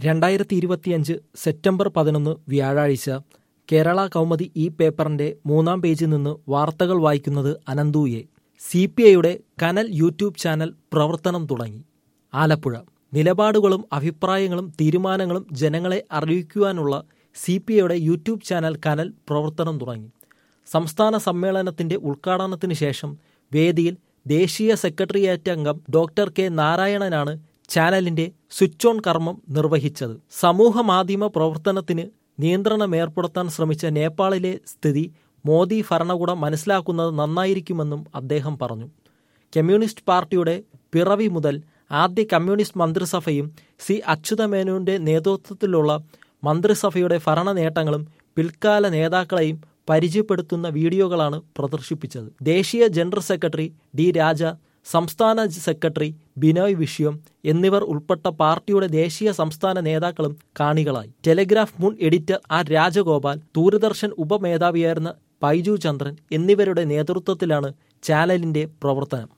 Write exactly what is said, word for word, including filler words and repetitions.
രണ്ടായിരത്തി ഇരുപത്തിയഞ്ച് സെപ്റ്റംബർ പതിനൊന്ന് വ്യാഴാഴ്ച കേരള കൗമുദി ഈ പേപ്പറിന്റെ മൂന്നാം പേജിൽ നിന്ന് വാർത്തകൾ വായിക്കുന്നത് അനന്തൂയെ. സി പി ഐയുടെ കനൽ യൂട്യൂബ് ചാനൽ പ്രവർത്തനം തുടങ്ങി. ആലപ്പുഴ. നിലപാടുകളും അഭിപ്രായങ്ങളും തീരുമാനങ്ങളും ജനങ്ങളെ അറിയിക്കുവാനുള്ള സി പി ഐയുടെ യൂട്യൂബ് ചാനൽ കനൽ പ്രവർത്തനം തുടങ്ങി. സംസ്ഥാന സമ്മേളനത്തിന്റെ ഉദ്ഘാടനത്തിന് ശേഷം വേദിയിൽ ദേശീയ സെക്രട്ടേറിയറ്റ് അംഗം ഡോക്ടർ കെ നാരായണനാണ് ചാനലിന്റെ സ്വിച്ച് ഓൺ കർമ്മം നിർവഹിച്ചത്. സമൂഹ മാധ്യമ പ്രവർത്തനത്തിന് നിയന്ത്രണം ഏർപ്പെടുത്താൻ ശ്രമിച്ച നേപ്പാളിലെ സ്ഥിതി മോദി ഭരണകൂടം മനസ്സിലാക്കുന്നത് നന്നായിരിക്കുമെന്നും അദ്ദേഹം പറഞ്ഞു. കമ്മ്യൂണിസ്റ്റ് പാർട്ടിയുടെ പിറവി മുതൽ ആദ്യ കമ്മ്യൂണിസ്റ്റ് മന്ത്രിസഭയും സി അച്യുതമേനോന്റെ നേതൃത്വത്തിലുള്ള മന്ത്രിസഭയുടെ ഭരണ നേട്ടങ്ങളും പിൽക്കാല നേതാക്കളെയും പരിചയപ്പെടുത്തുന്ന വീഡിയോകളാണ് പ്രദർശിപ്പിച്ചത്. ദേശീയ ജനറൽ സെക്രട്ടറി ഡി രാജ, സംസ്ഥാന സെക്രട്ടറി ബിനോയ് വിശ്വം എന്നിവർ ഉൾപ്പെട്ട പാർട്ടിയുടെ ദേശീയ സംസ്ഥാന നേതാക്കളും കാണികളായി. ടെലിഗ്രാഫ് മുൻ എഡിറ്റർ ആർ രാജഗോപാൽ, ദൂരദർശൻ ഉപമേധാവിയായിരുന്ന ബൈജു ചന്ദ്രൻ എന്നിവരുടെ നേതൃത്വത്തിലാണ് ചാനലിന്റെ പ്രവർത്തനം.